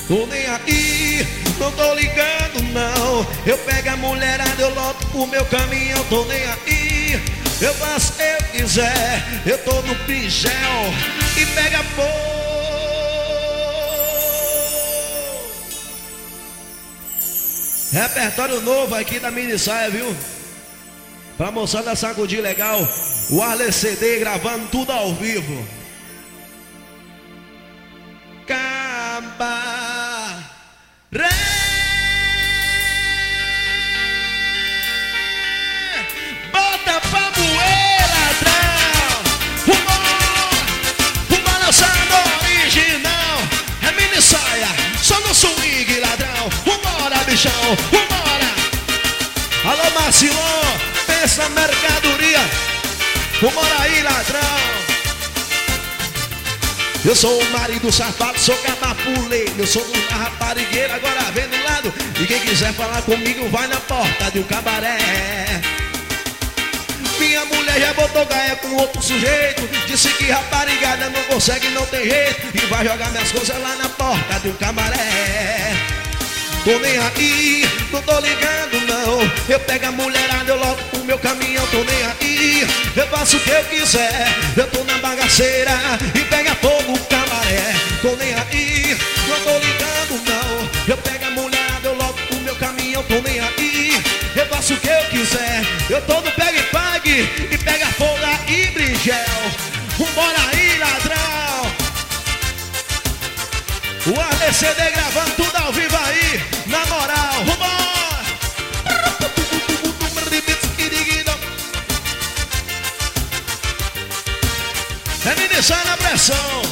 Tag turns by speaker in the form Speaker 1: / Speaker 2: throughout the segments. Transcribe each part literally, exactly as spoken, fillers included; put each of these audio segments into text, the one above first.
Speaker 1: Tô nem aí, não tô ligando não. Eu pego a mulherada, eu loto pro meu caminhão. Tô nem aí, eu faço o que eu quiser. Eu tô no pingel e pega fogo. Repertório novo aqui da mini saia, viu? Pra moçada sacudir legal. O Arley C D gravando tudo ao vivo. Cabaré. Bota pra moer, ladrão. Vambora, vambora lançando original. É mini saia, só no swing, ladrão. Vambora, bichão, vambora. Alô, Marcilon, pensa mercadoria. Vambora aí, ladrão. Eu sou o marido safado, sou camapuleiro. Eu sou uma raparigueira, agora vem do lado. E quem quiser falar comigo vai na porta de um cabaré. Minha mulher já botou gaia com outro sujeito. Disse que raparigada não consegue, não tem jeito. E vai jogar minhas coisas lá na porta de um cabaré. Tô nem aí, não tô ligando não. Eu pego a mulherada, eu logo pro meu caminhão. Tô nem aí, eu faço o que eu quiser. Eu tô na bagaceira e pega fogo o cabaré. Tô nem aí, não tô ligando não. Eu pego a mulherada, eu logo pro meu caminhão. Tô nem aí, eu faço o que eu quiser. Eu tô no pega e pague e pega fogo e bringel. Vambora aí, ladrão. O Arley C D gravando tudo ao vivo aí, na moral, vambora! É ministrar na pressão.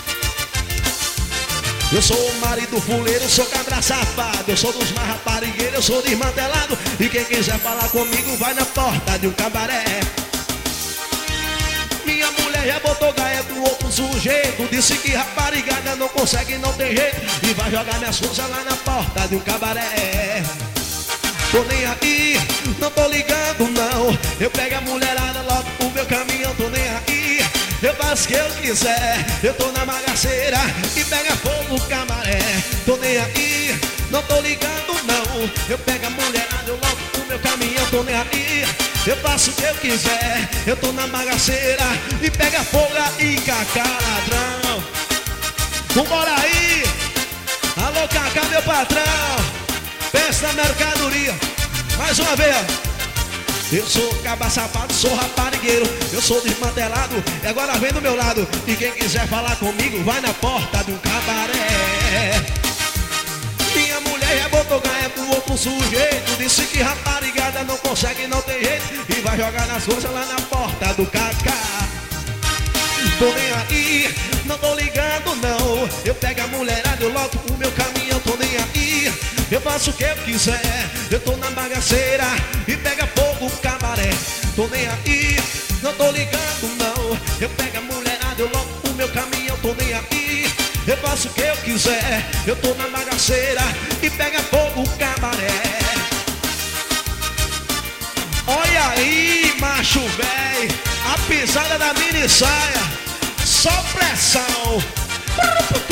Speaker 1: Eu sou o marido fuleiro, sou cabra safado. Eu sou dos mais raparigueiros, eu sou desmantelado. E quem quiser falar comigo vai na porta de um cabaré. Minha mulher já botou gaia com outro sujeito. Disse que raparigada não consegue, não tem jeito. E vai jogar minhas coisas lá na porta de um cabaré. Tô nem aí, não tô ligando não. Eu pego a mulherada logo pro meu caminhão. Tô nem aí, eu faço o que eu quiser. Eu tô na bagaceira e pega fogo o cabaré. Tô nem aí, não tô ligando não. Eu pego a mulherada, eu logo pro meu caminhão. Tô nem aí, eu faço o que eu quiser. Eu tô na bagaceira e pega fogo e cacá, ladrão. Vambora aí. Alô, Cacá, meu patrão. Pensa na mercadoria. Mais uma vez. Eu sou caba safado, sou raparigueiro. Eu sou desmantelado e agora vem do meu lado. E quem quiser falar comigo vai na porta de um cabaré. Minha mulher já botou gaia com outro sujeito. Disse que raparigada não consegue, não tem jeito. E vai jogar nas coisas lá na porta do Cacá. Tô nem aí, não tô ligando não. Eu pego a mulherada, eu loto pro meu caminhão. Tô nem aí, eu faço o que eu quiser. Eu tô na bagaceira e pega fogo o cabaré. Tô nem aí, não tô ligando não. Eu pego a mulherada, eu loto pro meu caminhão. Tô nem aí, eu faço o que eu quiser. Eu tô na bagaceira e pega fogo o cabaré. Olha aí, macho véi, a pisada da mini saia, só pressão.